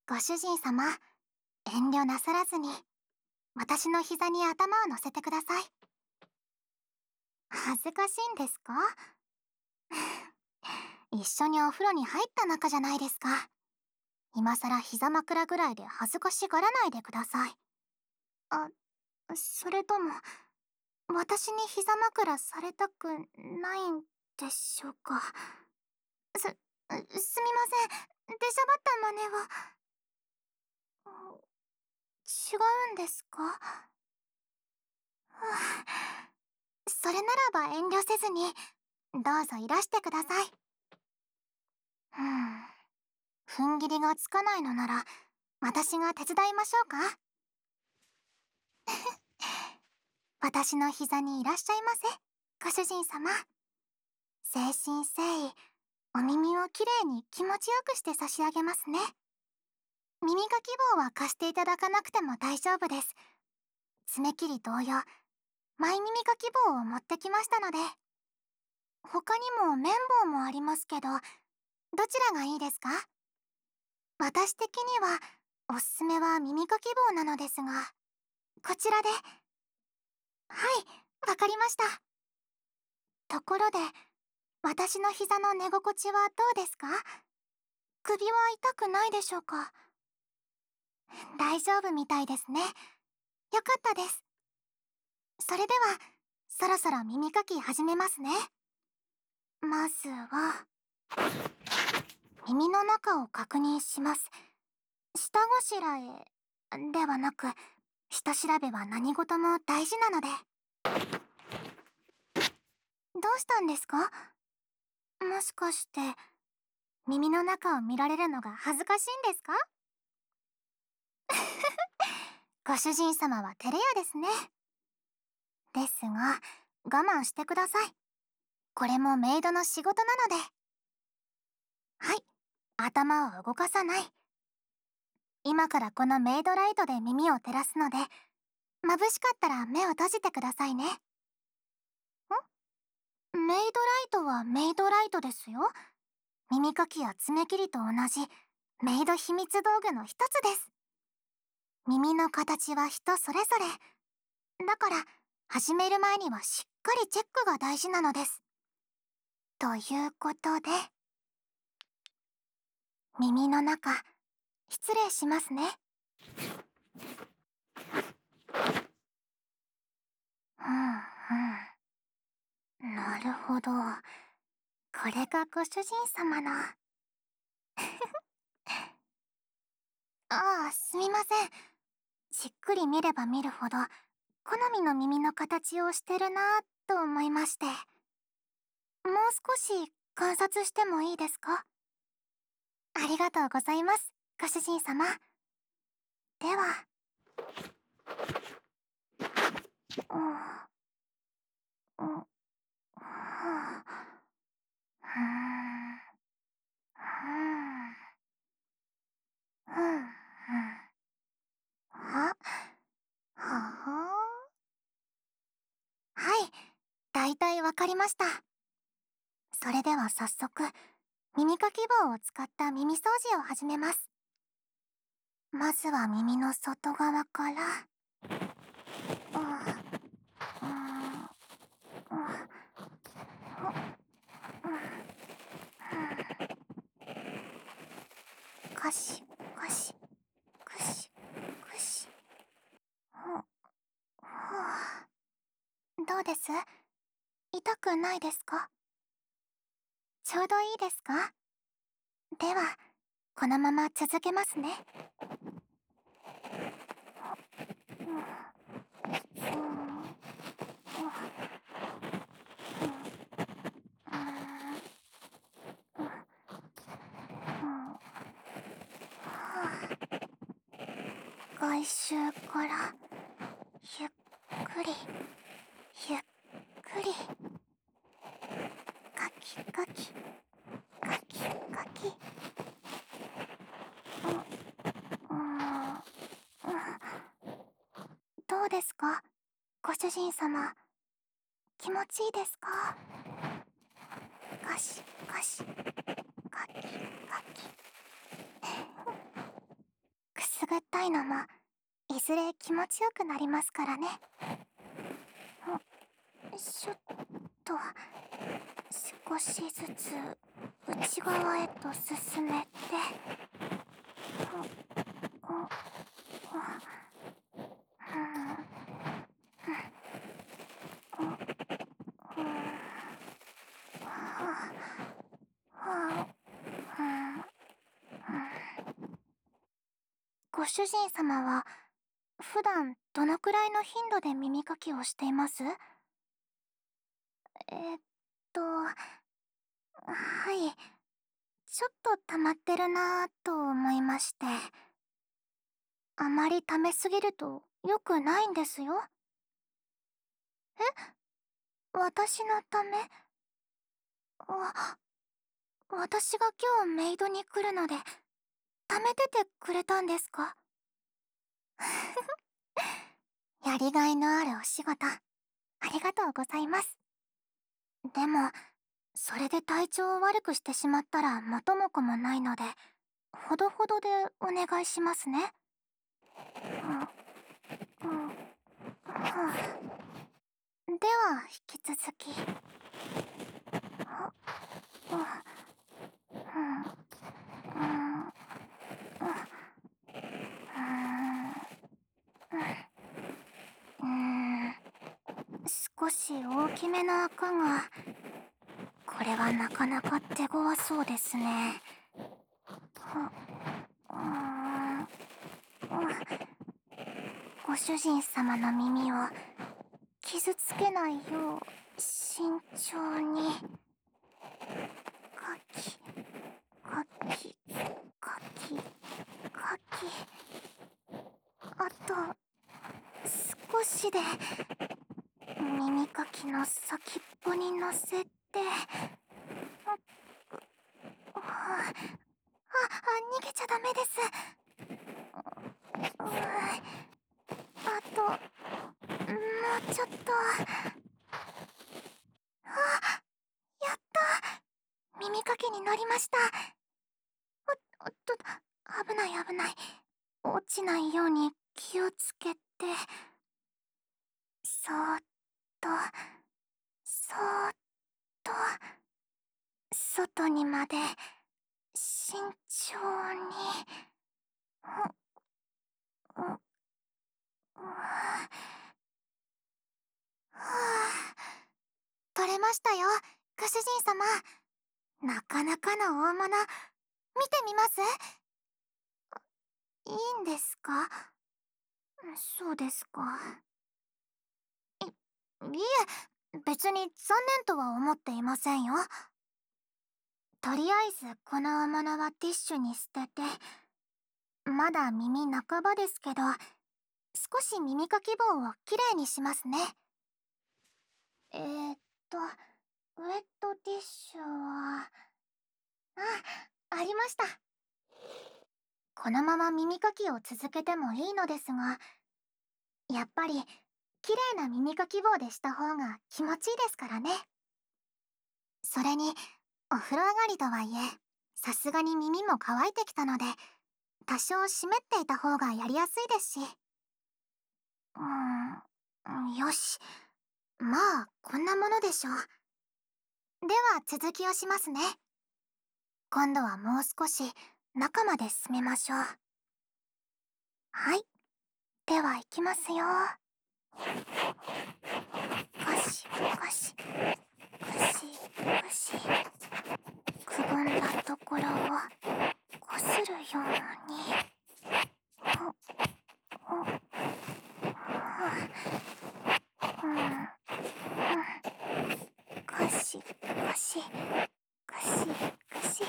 ご主人様、遠慮なさらずに、私の膝に頭を乗せてください。恥ずかしいんですか？一緒にお風呂に入った仲じゃないですか。今さら膝枕ぐらいで恥ずかしがらないでください。あ、それとも、私に膝枕されたくないんでしょうか。すみません。出しゃばった真似を。違うんですか？それならば遠慮せずに、どうぞいらしてください。踏ん切りがつかないのなら、私が手伝いましょうか？私の膝にいらっしゃいませ、ご主人様。誠心誠意、お耳をきれいに気持ちよくして差し上げますね。耳かき棒は貸していただかなくても大丈夫です。爪切り同様、マイ耳かき棒を持ってきましたので。他にも綿棒もありますけど、どちらがいいですか？私的には、おすすめは耳かき棒なのですが、こちらで。はい、わかりました。ところで、私の膝の寝心地はどうですか？首は痛くないでしょうか？大丈夫みたいですね。よかったです。それでは、そろそろ耳かき始めますね。まずは、耳の中を確認します。下ごしらえ、ではなく、下調べは何事も大事なので。どうしたんですか？もしかして、耳の中を見られるのが恥ずかしいんですか？ご主人様は照れ屋ですね。ですが、我慢してください。これもメイドの仕事なので。はい、頭を動かさない。今からこのメイドライトで耳を照らすので、眩しかったら目を閉じてくださいね。メイドライトはメイドライトですよ。耳かきや爪切りと同じメイド秘密道具の一つです。耳の形は人それぞれ。だから、始める前にはしっかりチェックが大事なのです。ということで、耳の中、失礼しますね。なるほど。これがご主人様の。ああ、すみません。じっくり見れば見るほど、好みの耳の形をしてるなぁと思いまして。もう少し観察してもいいですか？ありがとうございます、ご主人様。では。うん、はい、だいたいわかりました。それでは早速、耳かき棒を使った耳掃除を始めます。まずは耳の外側から。かし、かし、くし、くし。どうです？痛くないですか？ちょうどいいですか？では、このまま続けますね。外周からゆっくりゆっくりカキカキカキカキ。どうですか、ご主人様。気持ちいいですか？カシカシカキカキ。 ぐったいのもいずれ気持ちよくなりますからね。ちょっと少しずつ内側へと進めて、ご主人様は普段どのくらいの頻度で耳かきをしています？えっはい、ちょっと溜まってるなぁと思いまして。あまり溜めすぎると良くないんですよ。私のため？わ、私が今日メイドに来るので溜めててくれたんですか？やりがいのあるお仕事、ありがとうございます。でも、それで体調を悪くしてしまったら元も子もないので、ほどほどでお願いしますね。では、引き続き。少し大きめの赤が、これはなかなか手強そうですね。ご主人様の耳を傷つけないよう慎重にかきかきかきかき、あと少しで耳かきの先っぽに乗せて、逃げちゃダメです。あともうちょっと。やった、耳かきに乗りました。おっと、危ない危ない。落ちないように気をつけて、そーっとそーっと外にまで慎重に。取れましたよ、ご主人様。なかなかの大物。見てみます？いいんですか？そうですか。いえ、別に残念とは思っていませんよ。とりあえずこの大物はティッシュに捨てて、まだ耳半ばですけど、少し耳かき棒をきれいにしますね。ウェットティッシュは、ありました。このまま耳かきを続けてもいいのですが、やっぱり綺麗な耳かき棒でした方が気持ちいいですからね。それに、お風呂上がりとはいえ、さすがに耳も乾いてきたので、多少湿っていた方がやりやすいですし。よし。まあ、こんなものでしょう。では続きをしますね。今度はもう少し中まで進めましょう。はい。では行きますよ。ゴシゴシ、ゴシゴシ。くぼんだところをこするように。ゴシゴシ、ゴシゴシ。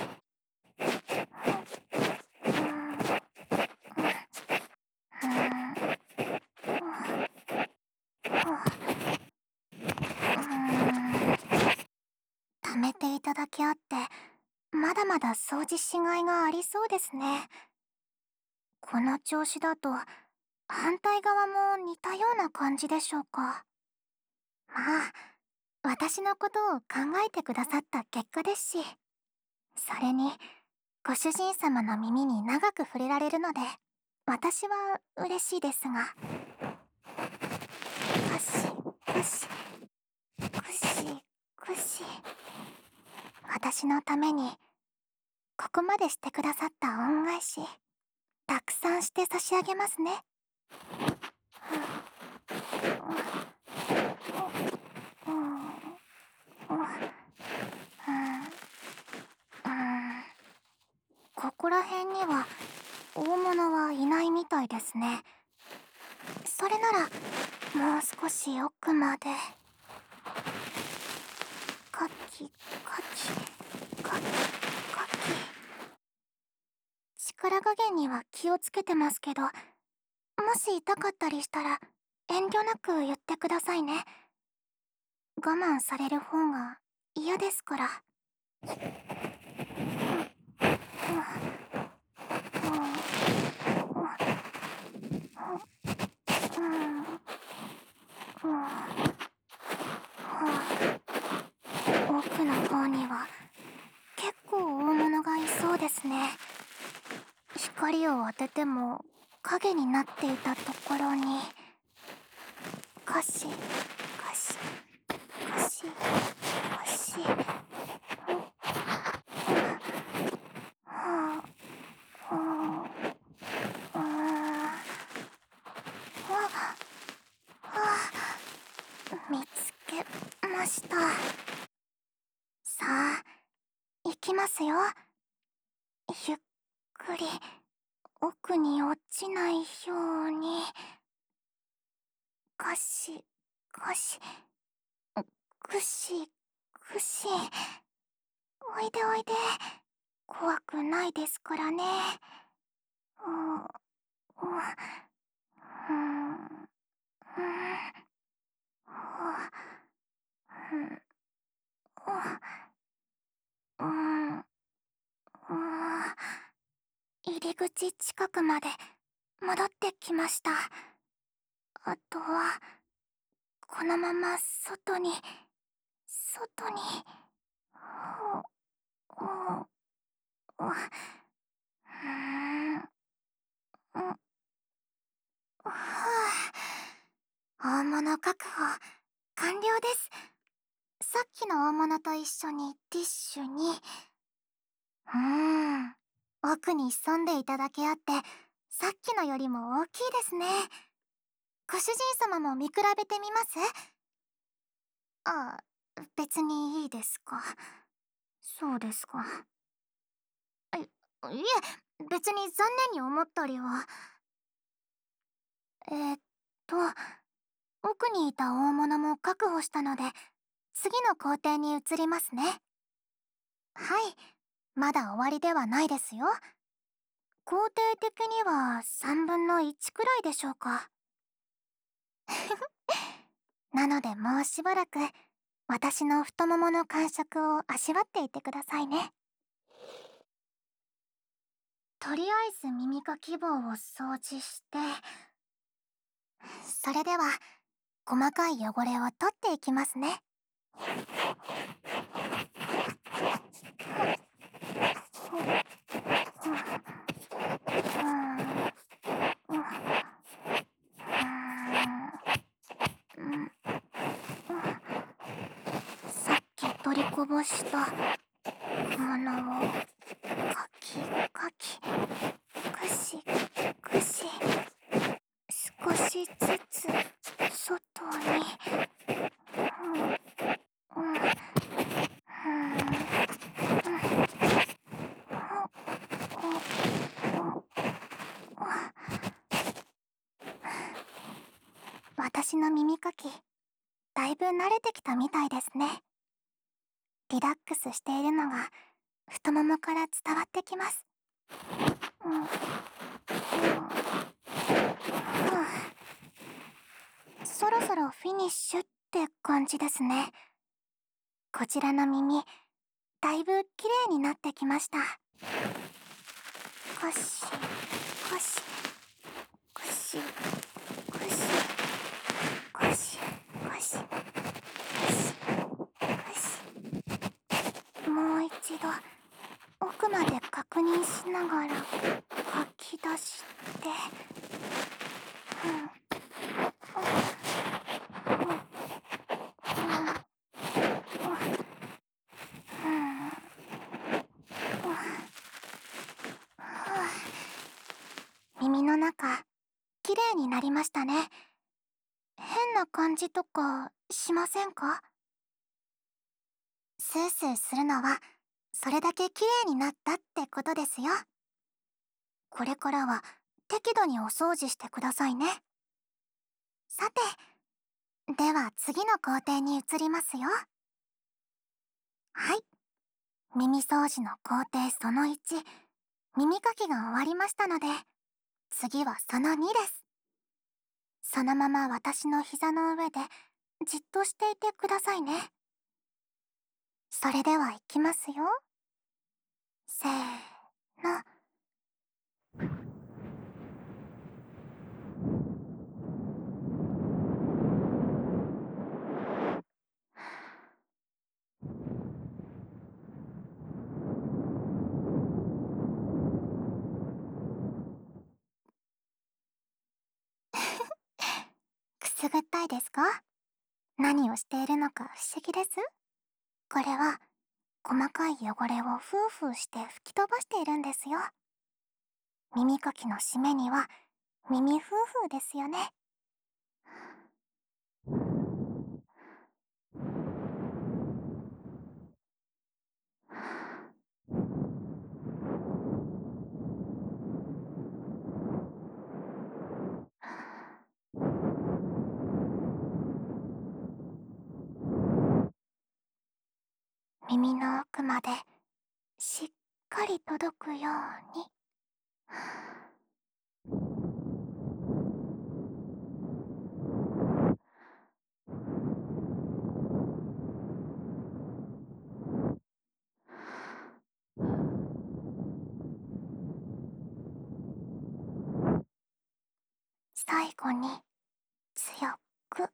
貯めていただけあって、まだまだ掃除しがいがありそうですね。この調子だと、反対側も似たような感じでしょうか。まあ、私のことを考えてくださった結果ですし。それに、ご主人様の耳に長く触れられるので、 私は嬉しいですが。かし、かし、くし、くし。私のために、ここまでしてくださった恩返し、たくさんして差し上げますね。ここら辺には大物はいないみたいですね。それならもう少し奥まで。カキカキカキカキ。力加減には気をつけてますけど、もし痛かったりしたら遠慮なく言ってくださいね。我慢される方が嫌ですから。奥の方には結構大物がいそうですね。光を当てても影になっていたところに、カシカシカシカシ。見つけました。さあ、行きますよ。ゆっくり奥に落ちないように。かしかし、くしくし。おいでおいで。怖くないですからね。うん、入り口近くまで戻ってきました。あとはこのまま外に。大物確保完了です。さっきの大物と一緒にティッシュに。奥に潜んでいただけあって、さっきのよりも大きいですね。ご主人様も見比べてみます？あ、別にいいですか。そうですか。いえ、別に残念に思ったりは。えーっと、奥にいた大物も確保したので、次の工程に移りますね。はい、まだ終わりではないですよ。工程的には3分の1くらいでしょうか。なのでもうしばらく、私の太ももの感触を味わっていてくださいね。とりあえず耳かき棒を掃除して、それでは細かい汚れを取っていきますね。さっき取りこぼしたものをかきかき、くしくし、少しずつ外に。私の耳かき、だいぶ慣れてきたみたいですね。リラックスしているのが太ももから伝わってきます。そろそろフィニッシュって感じですね。こちらの耳、だいぶ綺麗になってきました。かしかしくしくしかしかしかしかし。もう一度奥まで確認しながら書き出して。 耳の中、きれいになりましたね。変な感じとかしませんか？スースーするのは、それだけきれいになったってことですよ。これからは適度にお掃除してくださいね。さて、では次の工程に移りますよ。はい。耳掃除の工程その1、耳かきが終わりましたので、次はその2です。そのまま私の膝の上でじっとしていてくださいね。それではいきますよ。せーの。くすぐったいですか？何をしているのか不思議です。これは細かい汚れをフーフーして吹き飛ばしているんですよ。耳かきの締めには耳フーフーですよね。耳の奥までしっかり届くように。最後に強く。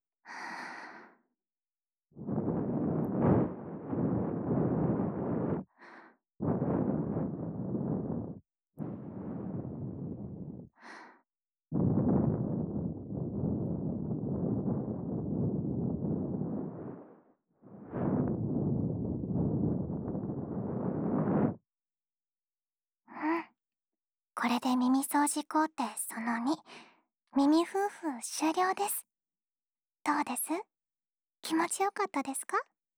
これで耳掃除工程その2、耳フーフー終了です。どうです？気持ちよかったですか？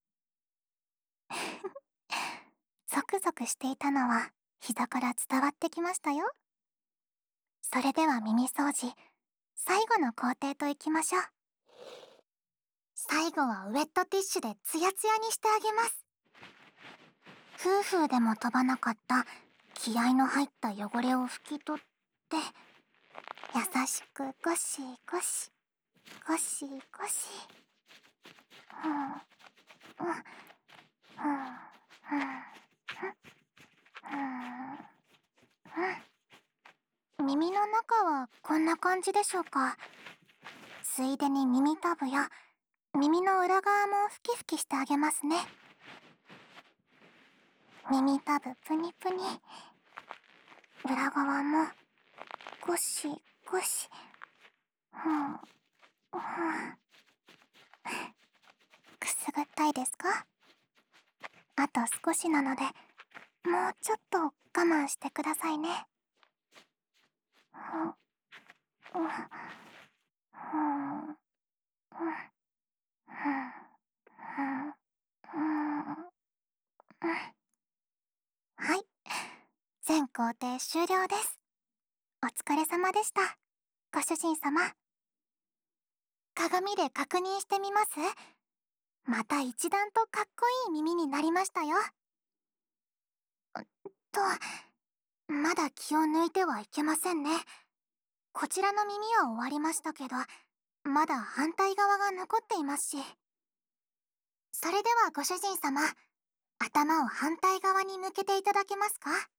ゾクゾクしていたのは膝から伝わってきましたよ。それでは耳掃除、最後の工程といきましょう。最後はウェットティッシュでツヤツヤにしてあげます。フーフーでも飛ばなかった気合の入った汚れを拭き取って、優しくゴシゴシ、ゴシゴシ。耳の中はこんな感じでしょうか。ついでに耳たぶや耳の裏側もふきふきしてあげますね。耳たぶプニプニ、裏側もゴシゴシ。くすぐったいですか？あと少しなので、もうちょっと我慢してくださいね。はい、全工程終了です。お疲れ様でした、ご主人様。鏡で確認してみます？また一段とかっこいい耳になりましたよ。まだ気を抜いてはいけませんね。こちらの耳は終わりましたけど、まだ反対側が残っていますし。それではご主人様、頭を反対側に向けていただけますか？